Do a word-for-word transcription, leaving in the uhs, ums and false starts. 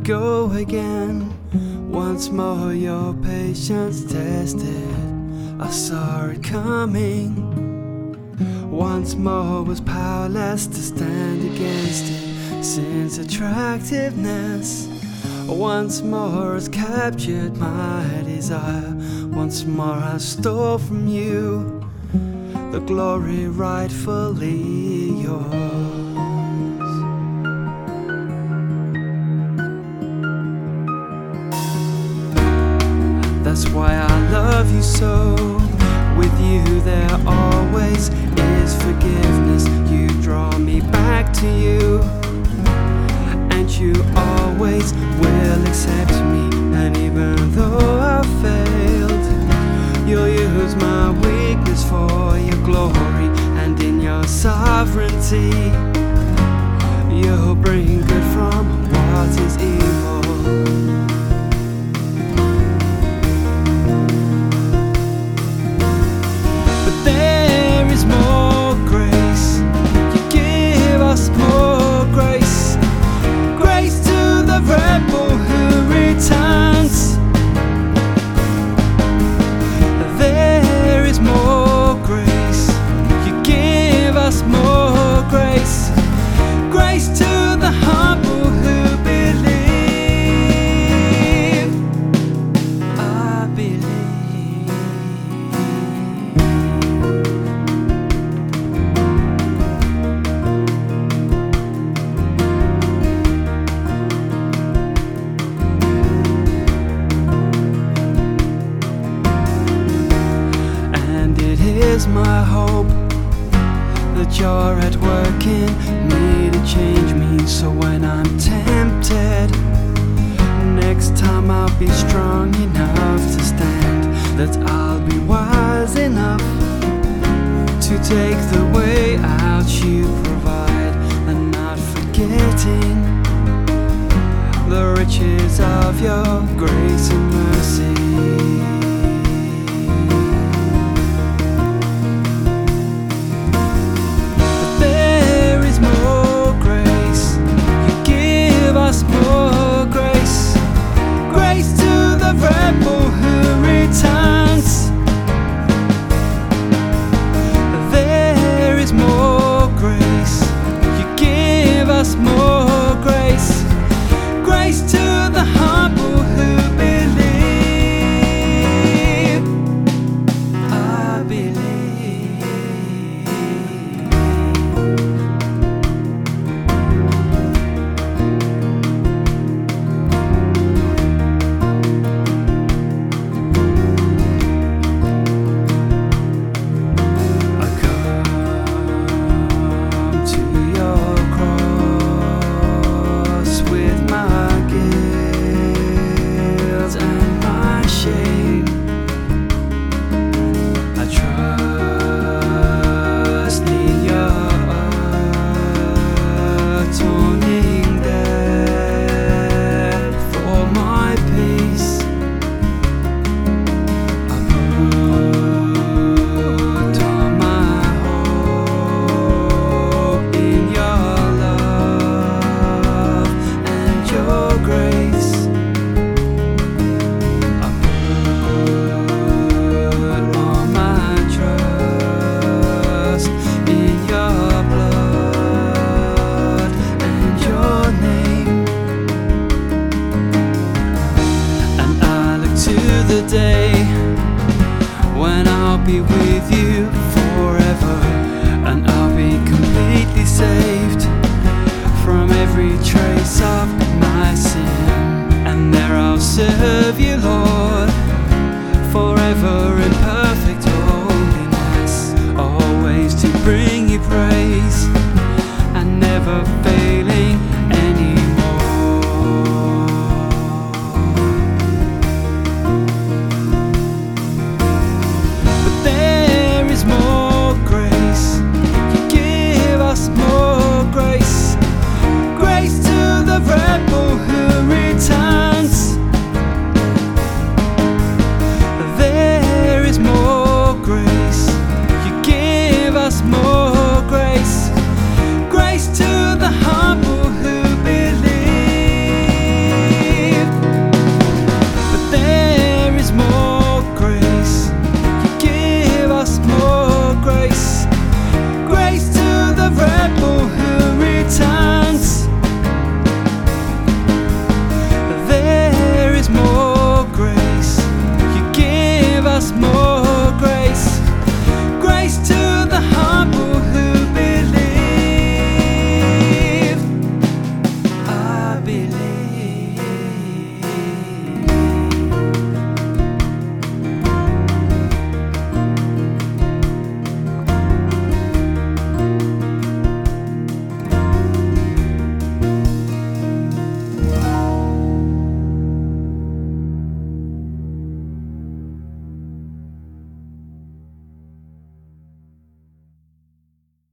go again. Once more your patience tested, I saw it coming. Once more was powerless to stand against it. Sin's attractiveness once more has captured my desire. Once more I stole from you the glory rightfully yours. That's why I love you so. With you there always is forgiveness. You draw me back to you, and you always will accept me. And even though I failed, you'll use my weakness for your glory. And in your sovereignty, you'll bring good from what is evil. Is my hope that you're at work in me to change me. So when I'm tempted, next time I'll be strong enough to stand. That I'll be wise enough to take the way out you provide, and not forgetting the riches of your grace and